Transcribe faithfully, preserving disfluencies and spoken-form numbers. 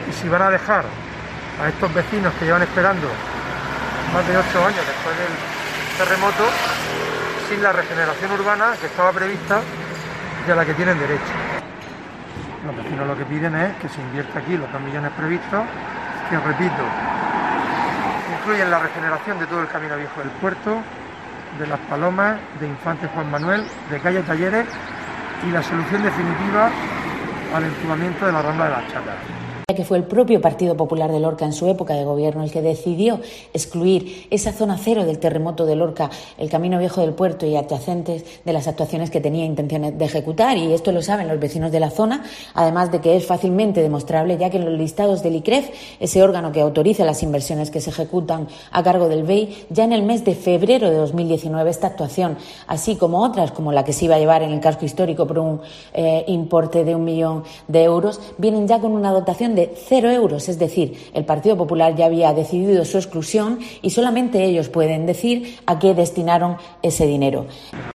y si van a dejar a estos vecinos que llevan esperando más de ocho años después del terremoto sin la regeneración urbana que estaba prevista y a la que tienen derecho. Los vecinos lo que piden es que se invierta aquí los dos millones previstos, que repito, incluyen la regeneración de todo el camino viejo del puerto, de Las Palomas, de Infante Juan Manuel, de calle Talleres y la solución definitiva al entubamiento de la Rambla de las Chatas. Que fue el propio Partido Popular de Lorca en su época de gobierno el que decidió excluir esa zona cero del terremoto de Lorca, el camino viejo del puerto y adyacentes de las actuaciones que tenía intenciones de ejecutar, y esto lo saben los vecinos de la zona, además de que es fácilmente demostrable ya que en los listados del I C R E F, ese órgano que autoriza las inversiones que se ejecutan a cargo del B E I, ya en el mes de febrero de dos mil diecinueve esta actuación, así como otras como la que se iba a llevar en el casco histórico por un eh, importe de un millón de euros, vienen ya con una dotación de de cero euros, es decir, el Partido Popular ya había decidido su exclusión y solamente ellos pueden decir a qué destinaron ese dinero.